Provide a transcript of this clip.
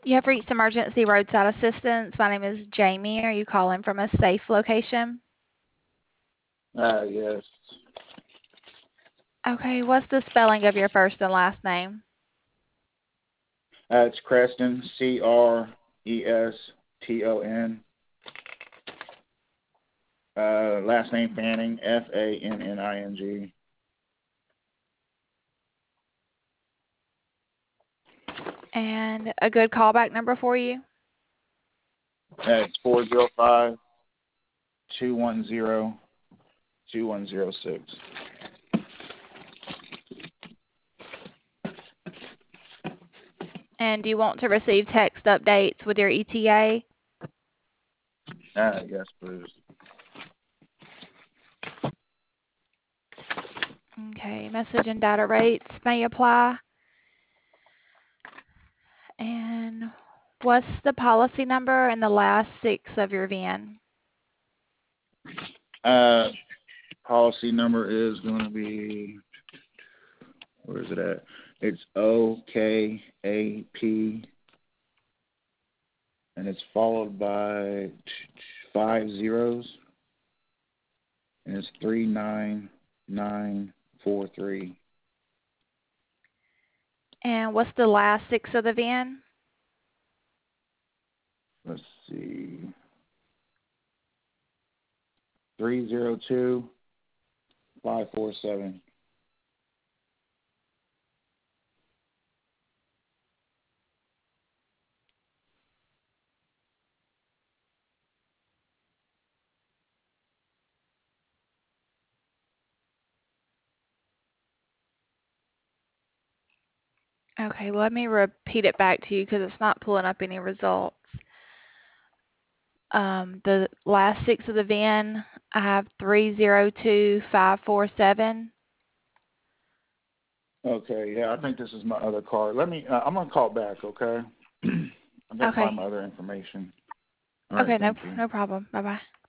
You have reached emergency roadside assistance. My name is Jamie. Are you calling from a safe location? Yes. Okay, what's the spelling of your first and last name? It's Creston, Creston. Last name Fanning, Fanning. And a good callback number for you? It's 405-210-2106. And do you want to receive text updates with your ETA? Yes, please. Okay, message and data rates may apply. And what's the policy number and the last 6 of your VIN? Policy number is going to be, where is it at? It's OKAP, and it's followed by 5 zeros, and it's 39943. And what's the last 6 of the VIN? Let's see, 302547. Okay, let me repeat it back to you because it's not pulling up any results. The last 6 of the VIN, I have 302547. Okay, yeah, I think this is my other card. Let me, I'm going to call back, okay? I'm going to find Okay. my other information. All right, Okay, thank you. no problem. Bye-bye.